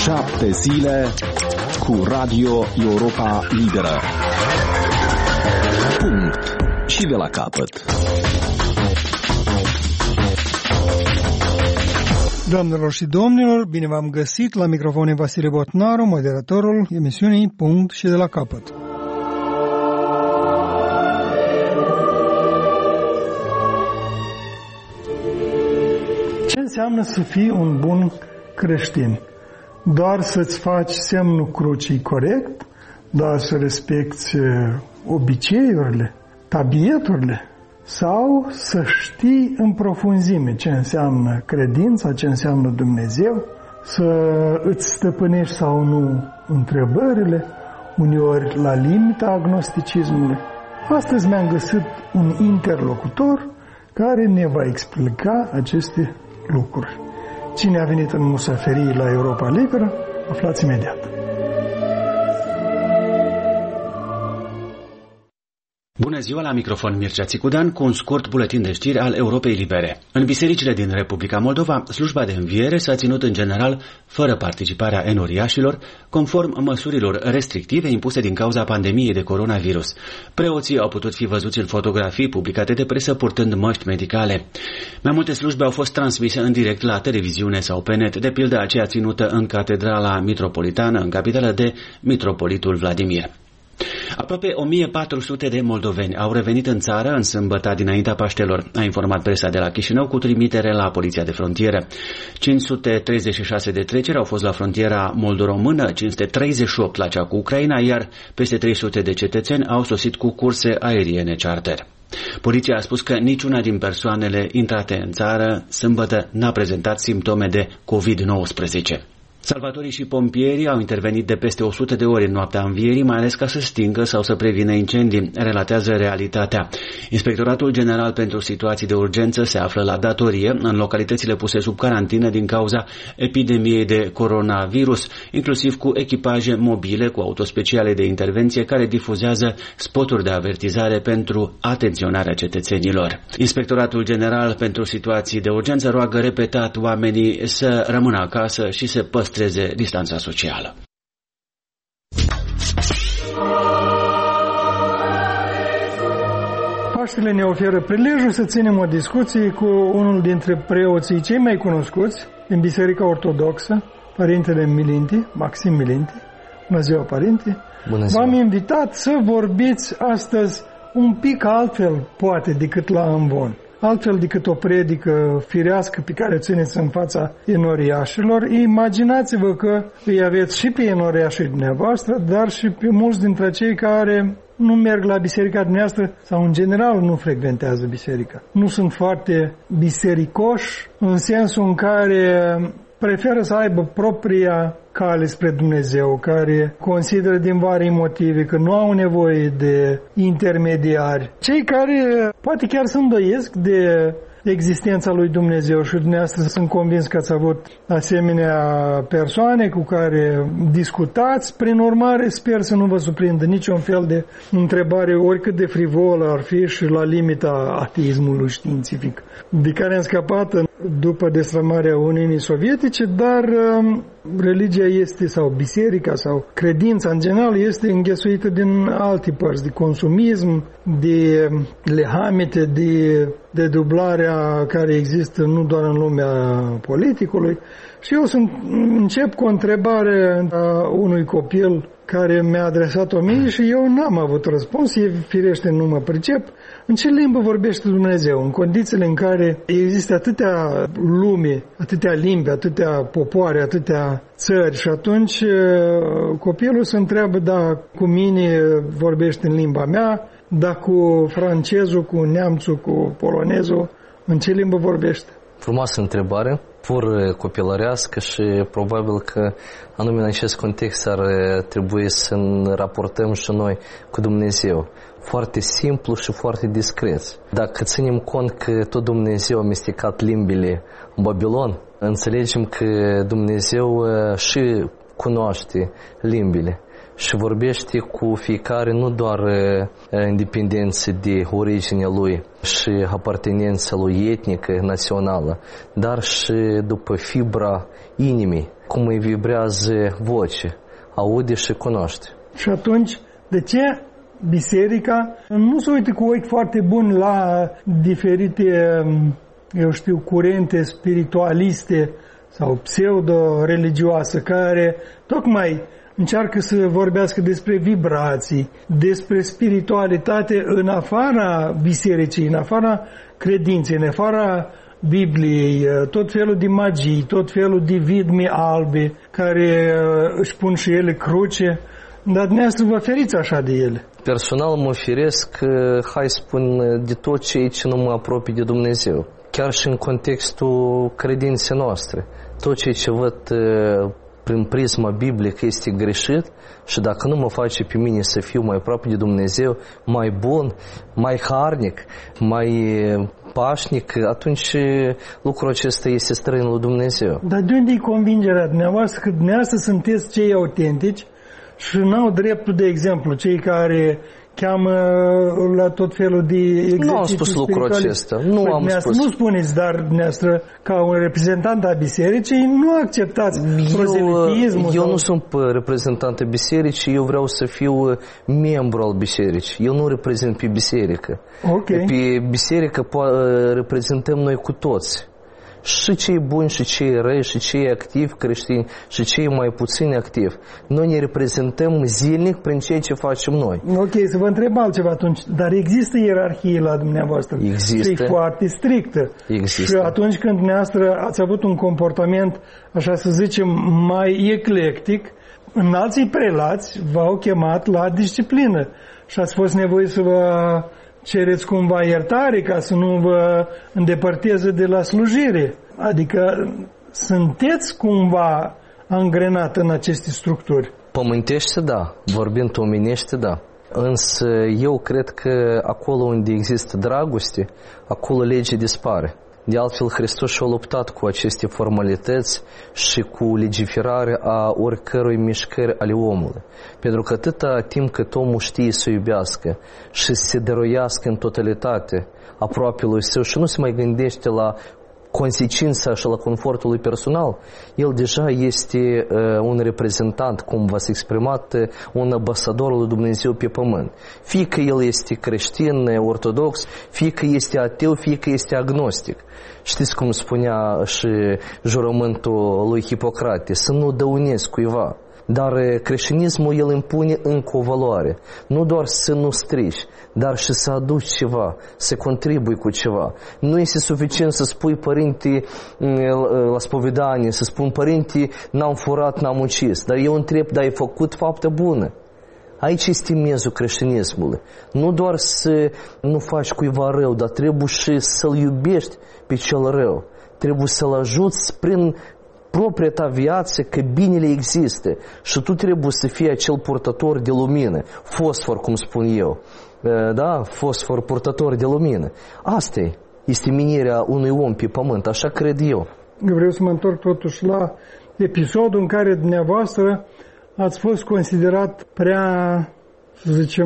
7 zile cu Radio Europa Liberă. Punct. Și de la capăt. Doamnelor și domnilor, bine v-am găsit la microfonul Vasile Botnaru, moderatorul emisiunii Punct și de la capăt. Ce înseamnă să fii un bun creștin? Doar să-ți faci semnul crucii corect, doar să respecti obiceiurile, tabieturile, sau să știi în profunzime ce înseamnă credința, ce înseamnă Dumnezeu, să îți stăpânești sau nu întrebările, uneori la limita agnosticismului. Astăzi mi-am găsit un interlocutor care ne va explica aceste lucruri. Cine a venit în musaferii la Europa Liberă, aflați imediat. Bună ziua, la microfon Mircea Țicudean cu un scurt buletin de știri al Europei Libere. În bisericile din Republica Moldova, slujba de înviere s-a ținut în general fără participarea enoriașilor, conform măsurilor restrictive impuse din cauza pandemiei de coronavirus. Preoții au putut fi văzuți în fotografii publicate de presă purtând măști medicale. Mai multe slujbe au fost transmise în direct la televiziune sau pe net, de pildă aceea ținută în Catedrala Mitropolitană, în capitală, de Mitropolitul Vladimir. Aproape 1400 de moldoveni au revenit în țară în sâmbătă dinaintea Paștelor, a informat presa de la Chișinău cu trimitere la Poliția de Frontieră. 536 de treceri au fost la frontiera moldo-română, 538 la cea cu Ucraina, iar peste 300 de cetățeni au sosit cu curse aeriene charter. Poliția a spus că niciuna din persoanele intrate în țară sâmbătă n-a prezentat simptome de COVID-19. Salvatorii și pompierii au intervenit de peste 100 de ori în noaptea învierii, mai ales ca să stingă sau să prevină incendii, relatează Realitatea. Inspectoratul General pentru Situații de Urgență se află la datorie în localitățile puse sub carantină din cauza epidemiei de coronavirus, inclusiv cu echipaje mobile cu autospeciale de intervenție care difuzează spoturi de avertizare pentru atenționarea cetățenilor. Inspectoratul General pentru Situații de Urgență roagă repetat oamenii să rămână acasă și să păstreze distanța socială. Paștele ne oferă prilejul să ținem o discuție cu unul dintre preoții cei mai cunoscuți din Biserica Ortodoxă, Părintele Milinti, Maxim Milinti. Bună ziua, Părinte! Bună ziua! V-am invitat să vorbiți astăzi un pic altfel, poate, decât la amvon. Altfel decât o predică firească pe care o țineți în fața enoriașilor. Imaginați-vă că îi aveți și pe enoriașii dumneavoastră, dar și pe mulți dintre cei care nu merg la biserica dumneavoastră sau în general nu frecventează biserica. Nu sunt foarte bisericoși în sensul în care preferă să aibă propria cale spre Dumnezeu, care consideră din vari motive că nu au nevoie de intermediari. Cei care poate chiar se îndoiesc de existența lui Dumnezeu și dumneavoastră sunt convins că ați avut asemenea persoane cu care discutați. Prin urmare, sper să nu vă surprindă niciun fel de întrebare, oricât de frivolă ar fi și la limita ateismului științific, de care am scăpat după destrămarea Uniunii Sovietice, dar religia este, sau biserica, sau credința în general este înghesuită din alte părți, de consumism, de lehamite, de dublarea care există nu doar în lumea politicului. Și eu încep cu o întrebare a unui copil care mi-a adresat-o mie și eu n-am avut răspuns, firește nu mă pricep. În ce limbă vorbește Dumnezeu? În condițiile în care există atâtea lume, atâtea limbi, atâtea popoare, atâtea țări și atunci copilul se întreabă, da, cu mine vorbește în limba mea, da, cu francezul, cu neamțul, cu polonezul, în ce limbă vorbește? Frumoasă întrebare, pur copilărească și probabil că anume în acest context ar trebui să ne raportăm și noi cu Dumnezeu. Foarte simplu și foarte discret. Dacă ținem cont că tot Dumnezeu a amestecat limbile în Babilon, înțelegem că Dumnezeu și cunoaște limbile și vorbește cu fiecare nu doar independență de origine lui și apartenența lui etnică, națională, dar și după fibra inimii. cum îi vibrează voce, aude și cunoaște. Și atunci, de ce biserica nu se uită cu ochi foarte buni la diferite, curente spiritualiste sau pseudo-religioase care tocmai încearcă să vorbească despre vibrații, despre spiritualitate în afara bisericii, în afara credinței, în afara Bibliei, tot felul de magii, tot felul de vidmi albe care își pun și ele cruce, dar dumneavoastră vă feriți așa de ele. Personal mă firesc, hai spun, de tot ce nu mă apropie de Dumnezeu. Chiar și în contextul credinței noastre. Tot ce văd prin prisma biblică este greșit și dacă nu mă face pe mine să fiu mai aproape de Dumnezeu, mai bun, mai harnic, mai pașnic, atunci lucrul acesta este străin lui Dumnezeu. Dar de unde e convingerea dumneavoastră că dumneavoastră sunteți cei autentici și n-au dreptul, de exemplu, cei care cheamă la tot felul de exerciții? Nu am spus lucrul acesta. Nu am spus. Nu spuneți, dar dumneavoastră, ca un reprezentant al bisericii, nu acceptați proselitismul. Eu nu sunt reprezentant al bisericii, eu vreau să fiu membru al bisericii. Eu nu reprezint pe biserică. Okay. Pe biserică reprezentăm noi cu toți. Și cei buni, și cei răi, și cei activi creștini, și cei mai puțin activi. Noi ne reprezentăm zilnic prin ceea ce facem noi. Ok, să vă întreb altceva atunci. Dar există ierarhie la dumneavoastră? Există. E foarte strictă. Există. Și atunci când dumneavoastră ați avut un comportament, așa să zicem, mai eclectic, înalții prelați v-au chemat la disciplină. Și ați fost nevoie să vă cereți cumva iertare ca să nu vă îndepărteze de la slujire. Adică sunteți cumva angrenat în aceste structuri. Pământește, da. Vorbind omenește, da. Însă eu cred că acolo unde există dragoste, acolo legea dispare. De altfel, Hristos și-a luptat cu aceste formalități și cu legiferarea a oricărui mișcări ale omului. Pentru că atâta timp cât omul știe să iubească și să se dăruiască în totalitate aproapelui său și nu se mai gândește la consecința și la confortul lui personal, el deja este un reprezentant, cum v-ați exprimat, un ambasador lui Dumnezeu pe pământ. Fie că el este creștin, ortodox, fie că este ateu, fie că este agnostic. Știți cum spunea și jurământul lui Hipocrate, să nu dăunezi cuiva. Dar creștinismul el impune încă o valoare. Nu doar să nu strici, dar și să aduci ceva, să contribui cu ceva. Nu este suficient să spui, părinte, la spovedanie, să spun, părinte, n-am furat, n-am ucis. Dar eu întreb, dar ai făcut faptă bună? Aici este miezul creștinismului. Nu doar să nu faci cuiva rău, dar trebuie și să-l iubești pe cel rău. Trebuie să-l ajuți prin propria ta viață că binele există și tu trebuie să fii acel purtător de lumină, fosfor, cum spun eu, da? Fosfor, purtător de lumină. Asta este menirea unui om pe pământ, așa cred eu. Vreau să mă întorc totuși la episodul în care dumneavoastră ați fost considerat prea, să zicem,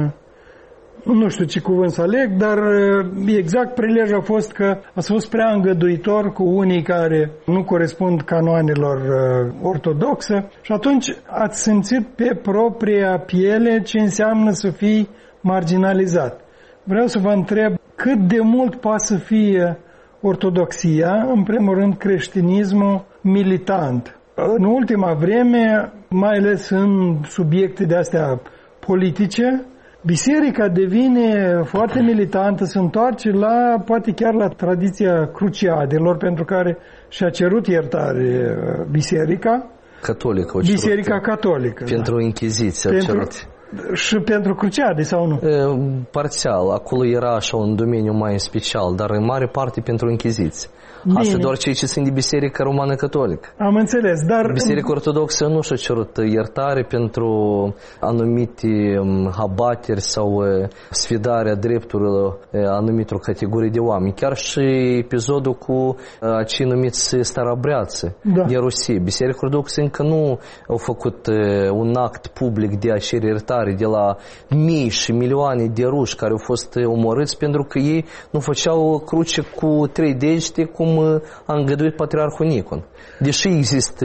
nu știu ce cuvânt să aleg, dar exact prilejul a fost că ați fost prea îngăduitor cu unii care nu corespund canoanelor ortodoxe și atunci ați simțit pe propria piele ce înseamnă să fii marginalizat. Vreau să vă întreb cât de mult poate să fie ortodoxia, în primul rând creștinismul militant. În ultima vreme, mai ales în subiecte de astea politice, biserica devine foarte militantă, se întoarce la, poate chiar la tradiția cruciadelor, pentru care și-a cerut iertare biserica. Catolică. Biserica catolică. Pentru Inchiziție a cerut. Și pentru cruciade sau nu? Parțial. Acolo era așa un domeniu mai special, dar în mare parte pentru Inchiziție. Asta doar cei ce sunt de Biserica Romană Catolică. Am înțeles, dar... Biserica Ortodoxă nu și-a cerut iertare pentru anumite abateri sau sfidarea drepturilor anumitor categorii de oameni. Chiar și episodul cu acei numiți starabreață de Rusie. Biserica Ortodoxă încă nu au făcut un act public de a cere iertare tare de la mii și milioane de ruși care au fost omorâți pentru că ei nu făceau cruce cu 3 degete cum a îngăduit Patriarhul Nicon. Deși există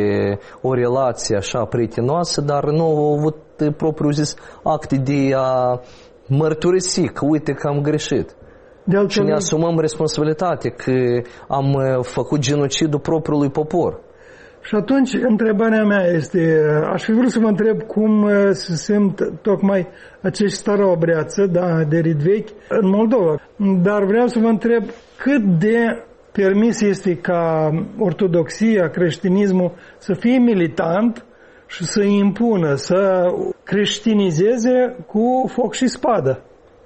o relație așa prietenoasă, dar nu au avut propriu zis acte de a mărturisi că uite că am greșit. Și ne asumăm responsabilitate că am făcut genocidul propriului popor. Și atunci, întrebarea mea este, aș fi vrut să vă întreb cum se simt tocmai acești staroobreață, de rit vechi, în Moldova. Dar vreau să vă întreb cât de permis este ca ortodoxia, creștinismul să fie militant și să impună, să creștinizeze cu foc și spadă.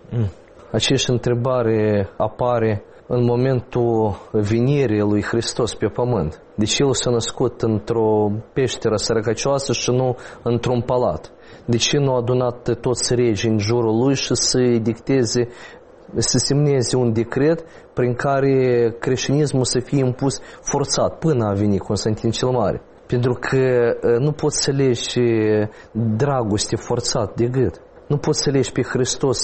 Aceeași întrebare apare în momentul venirii lui Hristos pe pământ. Deci El s-a născut într-o peșteră sărăcăcioasă și nu într-un palat. De ce nu a adunat toți regii în jurul lui și să-i dicteze, să semneze un decret prin care creștinismul să fie impus forțat până a venit Constantin cel Mare? Pentru că nu poți să legi dragoste forțat de gât. Nu poți să legi pe Hristos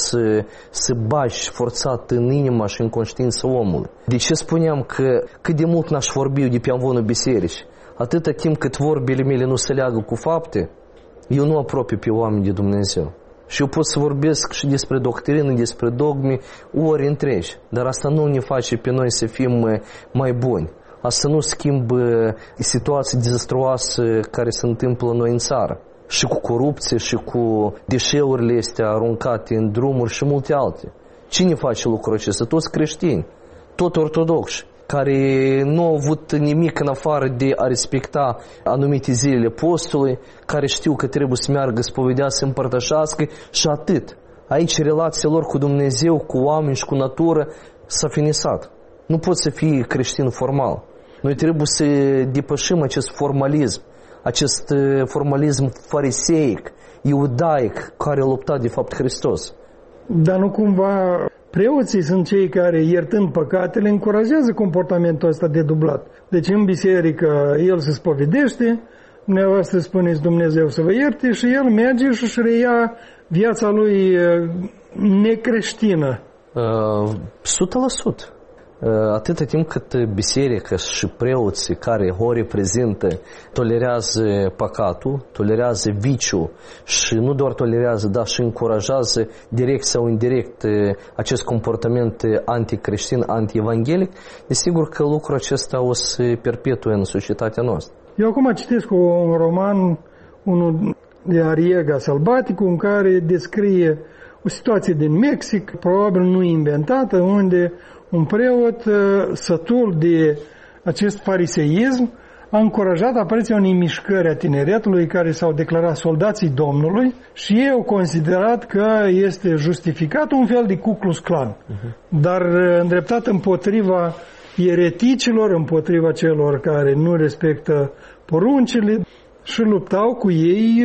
să bagi forțat în inima și în conștiința omului. De ce spuneam că cât de mult n-aș vorbi eu de pe amvonul bisericii? Atâta timp cât vorbele mele nu se leagă cu fapte, eu nu apropii pe oameni de Dumnezeu. Și eu pot să vorbesc și despre doctrină, despre dogme, ori întregi. Dar asta nu ne face pe noi să fim mai buni. Asta nu schimbă situații dezastruoase care se întâmplă la noi în țară. Și cu corupție, și cu deșeurile astea aruncate în drumuri și multe alte. Cine face lucrul acesta? Toți creștini, tot ortodoxi, care nu au avut nimic în afară de a respecta anumite zilele postului, care știu că trebuie să meargă, spovedea, să împărtășească și atât. Aici relația lor cu Dumnezeu, cu oameni și cu natură s-a finisat. Nu poți să fii creștin formal. Noi trebuie să depășim acest formalism. Acest formalism fariseic, iudaic, care a luptat de fapt Hristos. Dar nu cumva preoții sunt cei care, iertând păcatele, încurajează comportamentul ăsta de dublat. Deci în biserică el se spovedește, dumneavoastră spuneți Dumnezeu să vă ierte și el merge și își reia viața lui necreștină. 100%. Atâta timp cât biserica și preoții care o reprezintă tolerează păcatul, tolerează viciul și nu doar tolerează, dar și încurajează direct sau indirect acest comportament anticreștin, antievanghelic, desigur că lucrul acesta o să perpetue în societatea noastră. Eu acum citesc un roman, unul de Arriaga Sălbaticul, în care descrie o situație din Mexic, probabil nu inventată, unde un preot, sătul de acest fariseism, a încurajat apariția unei mișcări a tineretului care s-au declarat soldații Domnului și ei au considerat că este justificat un fel de Ku Klux Klan, dar îndreptat împotriva ereticilor, împotriva celor care nu respectă poruncile și luptau cu ei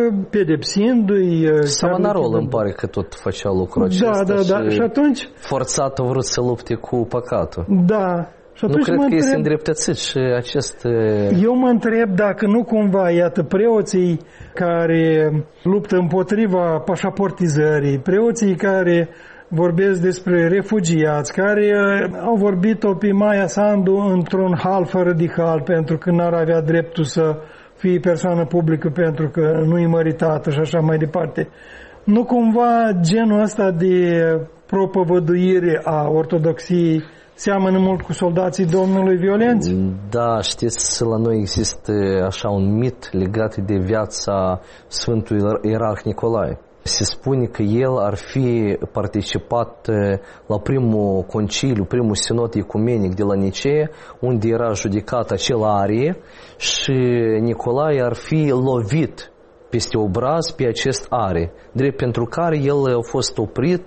pedepsindu-i. Savanarol îmi pare că tot făcea lucrul acesta. Da. Și atunci forțat a vrut să lupte cu păcatul. Da. Și nu cred că este îndreptățit și acest... Eu mă întreb dacă nu cumva, iată, preoții care luptă împotriva pașaportizării, preoții care vorbesc despre refugiați, care au vorbit-o pe Maia Sandu într-un hal fără de hal, pentru că n-ar avea dreptul să fie persoană publică pentru că nu-i măritată și așa mai departe. Nu cumva genul ăsta de propovăduire a ortodoxiei seamănă mult cu soldații Domnului violenți? Da, știți, la noi există așa un mit legat de viața Sfântului Ierarh Nicolae. Se spune că el ar fi participat la primul conciliu, primul sinod ecumenic de la Nicee, unde era judecat acel arie și Nicolae ar fi lovit peste obraz pe acest are, drept pentru care el a fost oprit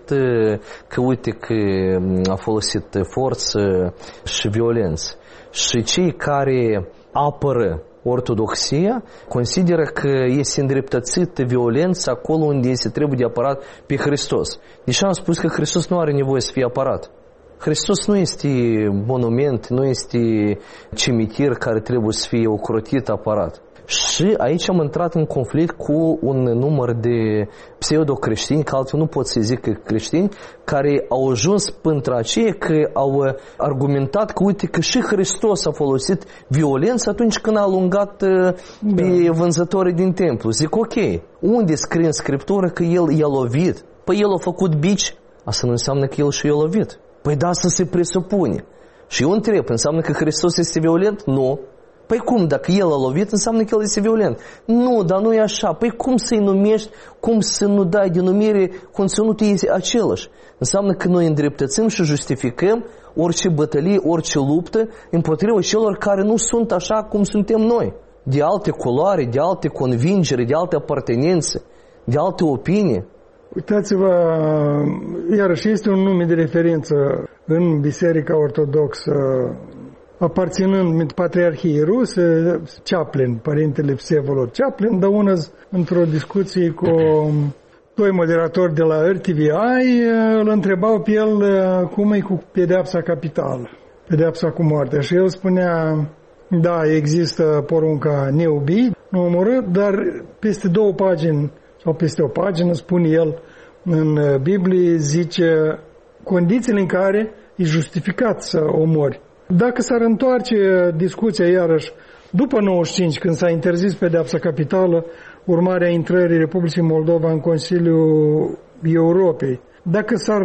că uite că a folosit forță și violență. Și cei care apără ortodoxia consideră că este îndreptățită violența acolo unde se trebuie de apărat pe Hristos. Deși am spus că Hristos nu are nevoie să fie apărat. Hristos nu este monument, nu este cimitir care trebuie să fie ocrotit, apărat. Și aici am intrat în conflict cu un număr de pseudo-creștini, că altfel nu pot să zic că creștini, care au ajuns până aceea că au argumentat că uite că și Hristos a folosit violență atunci când a alungat pe vânzătorii din templu. Zic, ok, unde scrie în Scriptură că el i-a lovit? Păi el a făcut bici, asta nu înseamnă că el și i-a lovit. Păi da, asta se presupune. Și eu întreb, înseamnă că Hristos este violent? Nu. Păi cum, dacă el a lovit, înseamnă că el este violent. Nu, dar nu e așa. Păi cum să-i numești, cum să nu dai denumire, conținutul este același. Înseamnă că noi îndreptățim și justificăm orice bătălie, orice luptă împotriva celor care nu sunt așa cum suntem noi. De alte culoare, de alte convingeri, de alte apartenențe, de alte opinii. Uitați-vă, iarăși este un nume de referință în Biserica Ortodoxă, aparținând Patriarhiei Ruse, Chaplin, părintele Vsevolod Chaplin, dă unăzi într-o discuție cu doi moderatori de la RTVI, îl întrebau pe el cum e cu pedeapsa capitală, pedeapsa cu moartea. Și el spunea, da, există porunca neubi, nu omorâ, dar peste 2 pagini sau peste o pagină, spune el în Biblie, zice condițiile în care e justificat să omori. Dacă s-ar întoarce discuția iarăși după 95, când s-a interzis pedeapsa capitală, urmarea intrării Republicii Moldova în Consiliul Europei, dacă s-ar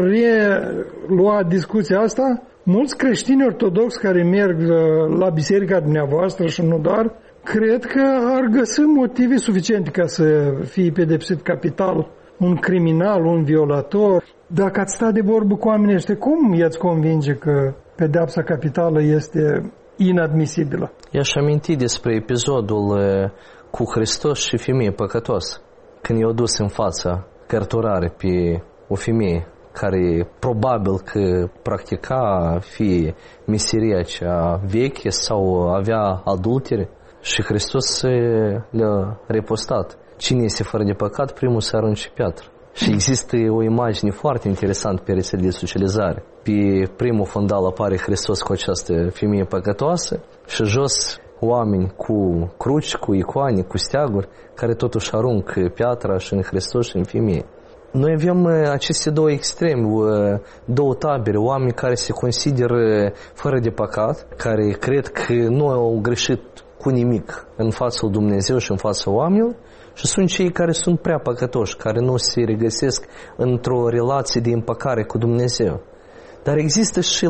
relua discuția asta, mulți creștini ortodoxi care merg la biserica dumneavoastră și nu doar, cred că ar găsi motive suficiente ca să fie pedepsit capital un criminal, un violator. Dacă ați sta de vorbă cu oamenii ăștia, cum i-ați convinge că pedeapsa capitală este inadmisibilă? I-aș aminti despre episodul cu Hristos și femeie păcătoasă. Când i-au dus în fața cărturare pe o femeie care probabil că practica fie meseria cea veche sau avea adultere, și Hristos le-a repostat. Cine este fără de păcat, primul să arunce piatră. Și există o imagine foarte interesantă pe rețelele de socializare. Pe primul fundal apare Hristos cu această femeie păcătoasă și jos oameni cu cruci, cu icoane, cu steaguri, care totuși aruncă piatra și în Hristos și în femeie. Noi avem aceste două extreme, două tabere, oameni care se consideră fără de păcat, care cred că nu au greșit cu nimic în fața lui Dumnezeu și în fața oamenilor, și sunt cei care sunt prea păcătoși, care nu se regăsesc într-o relație de împăcare cu Dumnezeu. Dar există și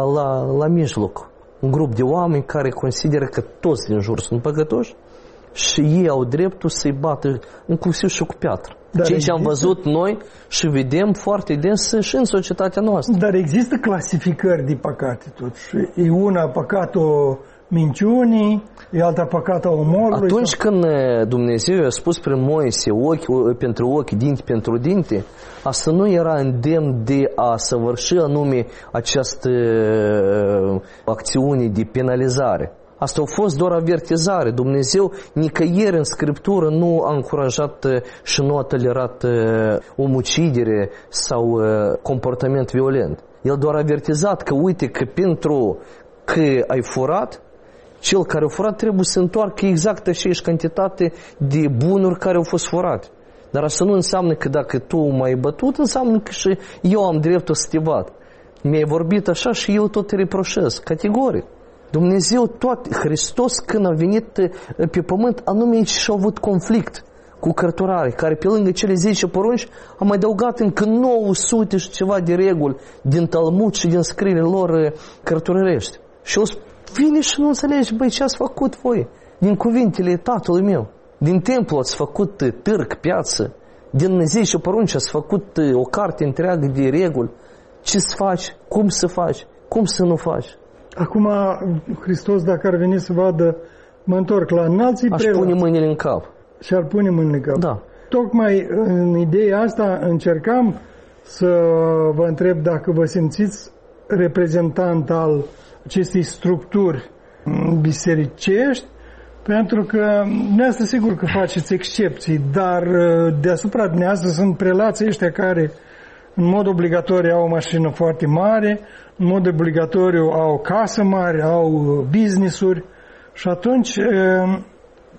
la mijloc un grup de oameni care consideră că toți din jur sunt păcătoși și ei au dreptul să-i bată inclusiv și cu piatră. Ceea ce am văzut noi și vedem foarte des și în societatea noastră. Dar există clasificări de păcate totuși. E una păcatul minciunii, e alta păcatul omorului. Atunci când Dumnezeu i-a spus prin Moise ochi pentru ochi, dinți pentru dinte, asta nu era îndemn de a săvârși anume această acțiune de penalizare. Asta a fost doar avertizare. Dumnezeu nicăieri în Scriptură nu a încurajat și nu a tolerat omucidere sau comportament violent. El doar a avertizat că uite că pentru că ai furat, cel care a furat trebuie să întoarcă exact aceeași cantitate de bunuri care au fost furate. Dar asta nu înseamnă că dacă tu m-ai bătut, înseamnă că și eu am dreptul să te bat. Mi-ai vorbit așa și eu tot te reproșez, categoric. Dumnezeu tot, Hristos când a venit pe pământ, anume aici și-a avut conflict cu cărturare, care pe lângă cele 10 porunci a mai adăugat încă 900 și ceva de reguli din Talmud și din scrierile lor cărturărești. Și o vine și nu înțelegi, băi, ce ați făcut voi? Din cuvintele tatălui meu. Din templu ați făcut târg, piață. Din 10 porunci ați făcut o carte întreagă de reguli. Ce să faci? Cum să faci? Cum să nu faci? Acum, Hristos, dacă ar veni să vadă, mă întorc la înalții preoți. Aș pune mâinile în cap. Și ar pune mâinile în cap. Da. Tocmai în ideea asta încercam să vă întreb dacă vă simțiți reprezentant al acestei structuri bisericești, pentru că dumneavoastră sigur că faceți excepții, dar deasupra dumneavoastră sunt prelații ăștia care în mod obligatoriu au o mașină foarte mare, în mod obligatoriu au o casă mare, au business-uri și atunci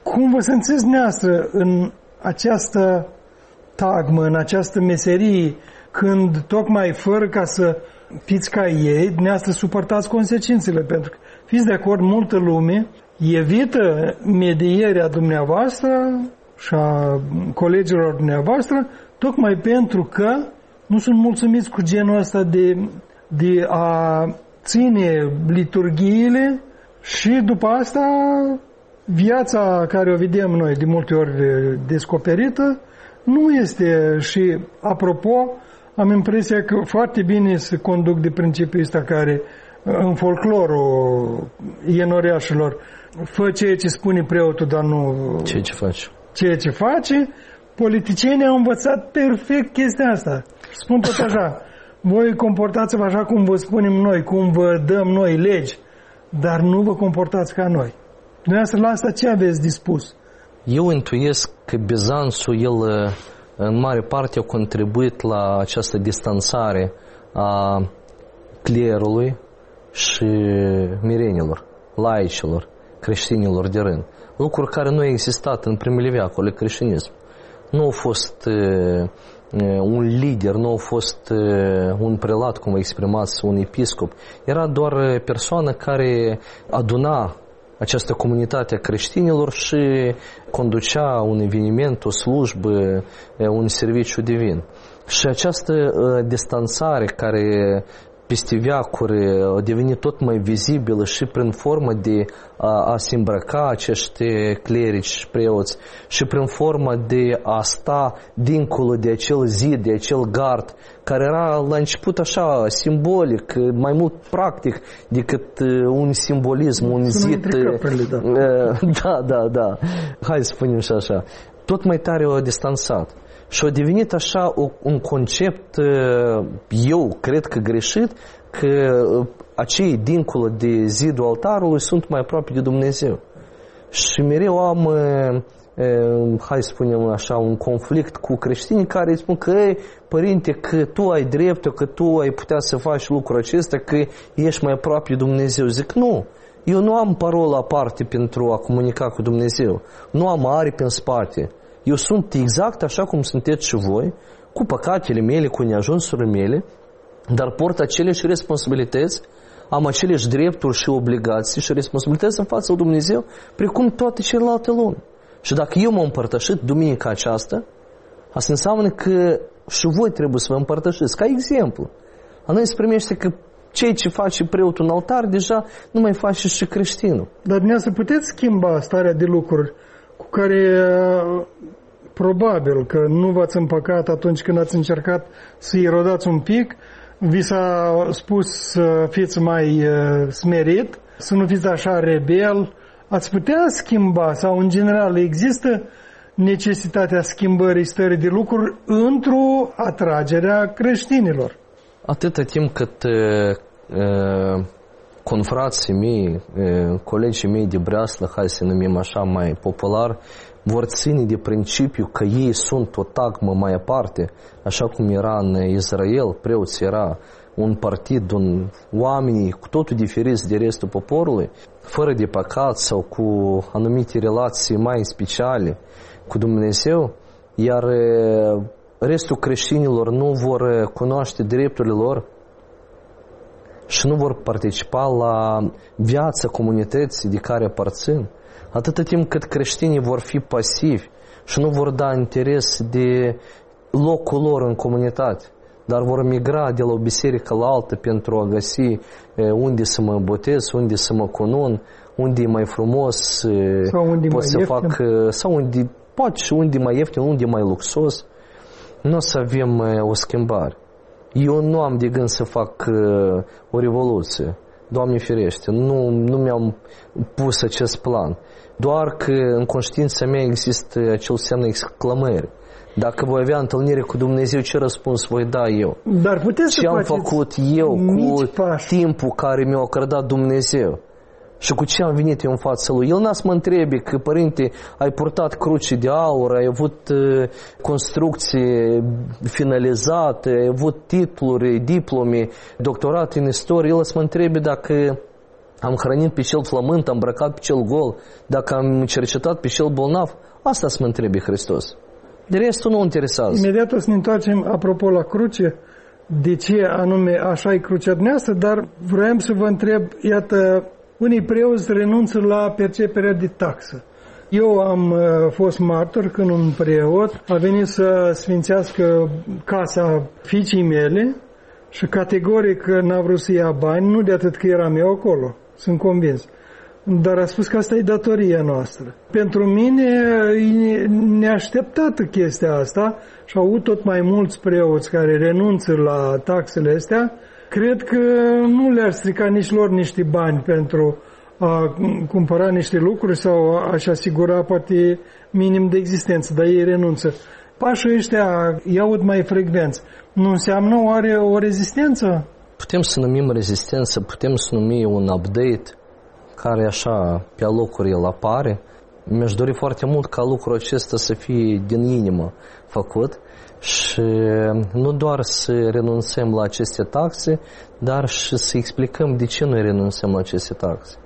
Cum vă simțiți dumneavoastră în această tagmă, în această meserie, când tocmai fără ca să fiți ca ei, dumneavoastră suportați consecințele, pentru că fiți de acord, multă lume evită medierea dumneavoastră și a colegilor dumneavoastră, tocmai pentru că nu sunt mulțumiți cu genul ăsta de a ține liturghiile și după asta viața care o vedem noi de multe ori descoperită nu este. Și apropo, am impresia că foarte bine se conduc de principiul ăsta care în folclorul ienoriașilor: fă ceea ce spune preotul, dar nu ceea ce face. Politicienii au învățat perfect chestia asta. Spun tot așa: voi comportați-vă așa cum vă spunem noi, cum vă dăm noi legi, dar nu vă comportați ca noi. Dumneavoastră la asta ce aveți dispus? Eu intuiesc că Bizanțul, el în mare parte a contribuit la această distanțare a clerului și mirenilor, laicilor, creștinilor de rând. Lucruri care nu au existat în primele veacole creștinism. Nu a fost un lider, nu a fost un prelat, cum vă exprimați, un episcop. Era doar persoană care aduna această comunitate a creștinilor și conducea un eveniment, o slujbă, un serviciu divin. Și această distanțare care peste veacuri a devenit tot mai vizibilă și prin formă de a se îmbrăca acești clerici și preoți și prin formă de a sta dincolo de acel zid, de acel gard, care era la început așa simbolic, mai mult practic decât un simbolism, un zid. Da. Hai să spunem și așa. Tot mai tare o distanțat. Și a devenit așa un concept, eu cred că greșit, că acei dincolo de zidul altarului sunt mai aproape de Dumnezeu. Și mereu am, hai să spunem așa, un conflict cu creștinii care îi spun că, părinte, că tu ai dreptul, că tu ai putea să faci lucrul acesta, că ești mai aproape de Dumnezeu. Zic, nu, eu nu am parolă aparte pentru a comunica cu Dumnezeu. Nu am aripi în spate. Eu sunt exact așa cum sunteți și voi, cu păcatele mele, cu neajunsurile mele, dar port aceleași responsabilități, am aceleași drepturi și obligații și responsabilități în fața lui Dumnezeu, precum toate celelalte lume. Și dacă eu m-am împărtășit duminica aceasta, asta înseamnă că și voi trebuie să vă împărtășiți, ca exemplu. A noi se primește că ceea ce face preotul în altar, deja nu mai face și creștinul. Dar dumneavoastră puteți schimba starea de lucruri cu care probabil că nu v-ați împăcat atunci când ați încercat să erodați un pic, vi s-a spus să fiți mai smerit, să nu fiți așa rebel. Ați putea schimba sau în general există necesitatea schimbării stării de lucruri într-o atragerea creștinilor? Atâta timp cât confrații mei, colegii mei de breaslă, hai să numim așa mai popular, vor ține de principiu că ei sunt o tagmă mai aparte, așa cum era în Israel, preoții era un partid, oamenii cu totul diferiți de restul poporului, fără de păcat sau cu anumite relații mai speciale cu Dumnezeu, iar restul creștinilor nu vor cunoaște drepturile lor și nu vor participa la viața comunității de care aparțin, atâta timp cât creștinii vor fi pasivi și nu vor da interes de locul lor în comunitate, dar vor migra de la o biserică la altă pentru a găsi unde să mă botez, unde să mă cunun, unde e mai frumos, sau unde pot mai să ieftin. fac, sau unde, poate și unde mai ieftin, unde mai luxos, nu o să avem o schimbare. Eu nu am de gând să fac o revoluție, Doamne ferește, nu mi-am pus acest plan. Doar că în conștiința mea există acel semn exclamări. Dacă voi avea întâlnire cu Dumnezeu, ce răspuns voi da eu? Dar puteți ce am făcut eu cu pași. timpul care mi-a acordat Dumnezeu? Și cu ce am venit eu în fața lui? El n-a să mă întrebe că, părinte, ai purtat cruce de aur, ai avut construcție finalizată, ai avut titluri, diplome, doctorat în istorie. El să mă întrebe dacă am hrănit pe cel flământ, am îmbrăcat pe cel gol, dacă am cercetat pe cel bolnav, asta să mă întrebe Hristos. De restul nu interesează. Imediat o să ne întoarcem, apropo, la cruce, de ce anume așa e crucea dumneavoastră, dar vroiam să vă întreb, iată, unii preoți renunță la perceperea de taxă. Eu am fost martor când un preot a venit să sfințească casa fiicii mele și categoric n-a vrut să ia bani, nu de atât că eram eu acolo, sunt convins. Dar a spus că asta e datoria noastră. Pentru mine e neașteptată chestia asta și au avut tot mai mulți preoți care renunță la taxele astea. Cred că nu le-ar strica nici lor niște bani pentru a cumpăra niște lucruri sau a-și asigura poate minim de existență, dar ei renunță. Pașii ăștia îi aud mai frecvenți. Nu înseamnă oare o rezistență? Putem să numim rezistență, putem să numim un update care așa pe alocuri el apare. Mi-aș dori foarte mult ca lucrul acesta să fie din inimă făcut și nu doar să renunțăm la aceste taxe, dar și să explicăm de ce noi renunțăm la aceste taxe.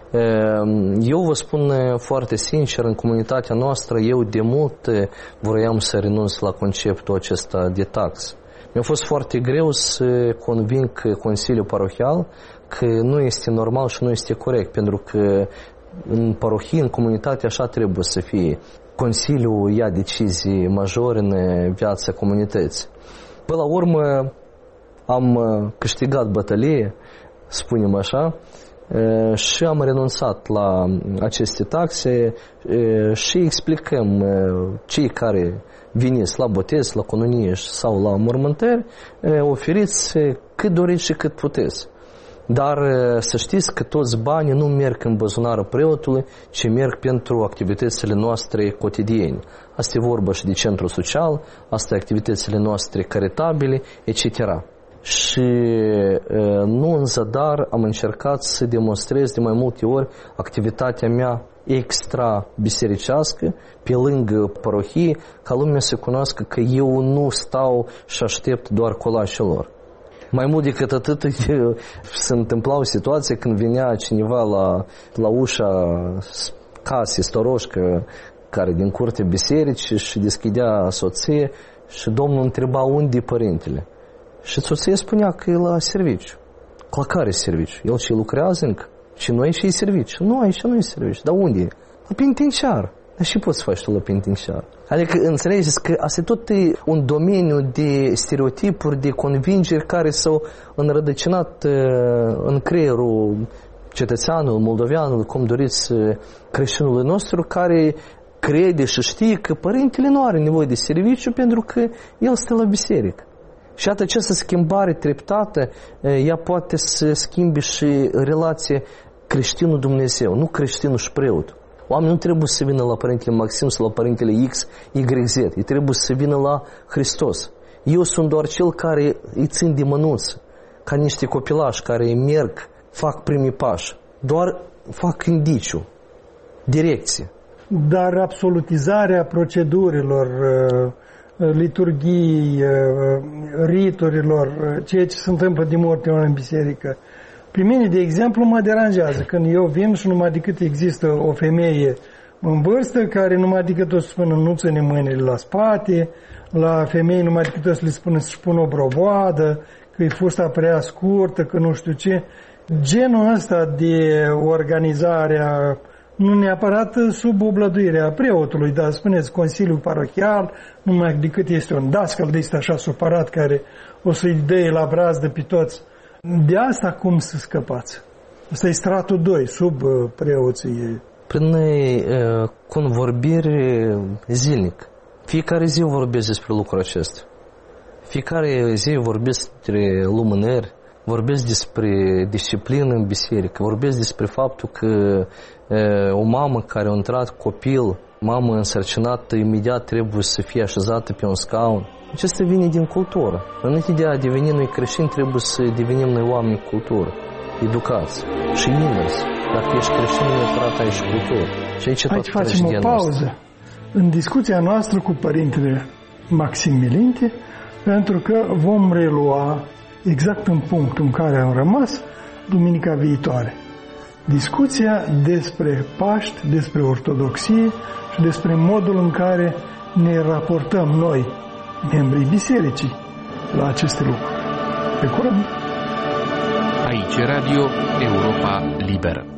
Eu vă spun foarte sincer, în comunitatea noastră, eu de mult vroiam să renunț la conceptul acesta de tax. Mi-a fost foarte greu să conving Consiliul Parohial că nu este normal și nu este corect, pentru că în parohie, în comunitate, așa trebuie să fie. Consiliul ia decizii majore în viața comunității. Până la urmă am câștigat bătălie, spunem așa, și am renunțat la aceste taxe și explicăm cei care veniți la botez, la cununie sau la mormântări, oferiți cât doriți și cât puteți. Dar să știți că toți banii nu merg în buzunarul preotului, ci merg pentru activitățile noastre cotidiene. Asta e vorba și de centru social, asta e activitățile noastre caritabile, etc. Și nu în zadar am încercat să demonstrez de mai multe ori activitatea mea extra-bisericească, pe lângă parohie, ca lumea să cunoască că eu nu stau și aștept doar colașul lor. Mai mult decât atât, se întâmplau situații când venea cineva la ușa casei, storoșcă, care din curtea bisericii și deschidea soție și domnul întreba unde e părintele. Și soția spunea că e la serviciu. La care serviciu? El și lucrează încă. Și noi și-i serviciu. Nu, aici nu e serviciu. Dar unde e? La penitenciar. Dar și poți să faci tu la penitenciar. Adică înțelegeți că asta tot e un domeniu de stereotipuri, de convingeri care s-au înrădăcinat în creierul cetățeanul, moldoveanul, cum doriți, creștinului nostru, care crede și știe că părintele nu are nevoie de serviciu pentru că el stă la biserică. Și atât această schimbare treptată, ea poate să schimbe și relația creștinul Dumnezeu, nu creștinul și preotul. Oamenii nu trebuie să vină la Părintele Maxim sau la Părintele X, YZ. Ei trebuie să vină la Hristos. Eu sunt doar cel care îi țin de mânuță, ca niște copilași care merg, fac primii pași. Doar fac indiciu, direcție. Dar absolutizarea procedurilor, liturghiei, riturilor, ceea ce se întâmplă de multe ori în biserică, pe mine, de exemplu, mă deranjează când eu vin și numai decât există o femeie în vârstă care numai decât o să spună nu ține mâinile la spate, la femei numai decât o să le spună să-și pună o broboadă, că e fusta prea scurtă, că nu știu ce. Genul ăsta de organizare, nu neapărat sub oblăduirea preotului, dar spuneți Consiliul Parohial, numai decât este un dascăl de ăsta așa supărat care o să-i dea la brazdă pe toți. De asta cum să scăpați? Asta e stratul 2, sub preoții. Prin convorbire zilnic. Fiecare zi vorbesc despre lucrul acesta. Fiecare zi vorbesc despre lumânări, vorbesc despre disciplină în biserică, vorbesc despre faptul că o mamă care a intrat copil, mamă însărcinată, imediat trebuie să fie așezată pe un scaun. Acesta vine din cultură. Înainte de a deveni noi creștini, trebuie să devenim noi oameni cultură, educați și invers. Dacă ești creștin, neapărat ai și cultură. Și aici facem o pauză în discuția noastră cu Părintele Maxim Milinte, pentru că vom relua exact în punctul în care am rămas duminica viitoare. discuția despre Paști, despre ortodoxie și despre modul în care ne raportăm noi, membrii bisericii, la aceste lucruri. Pe curând! Aici Radio Europa Liberă.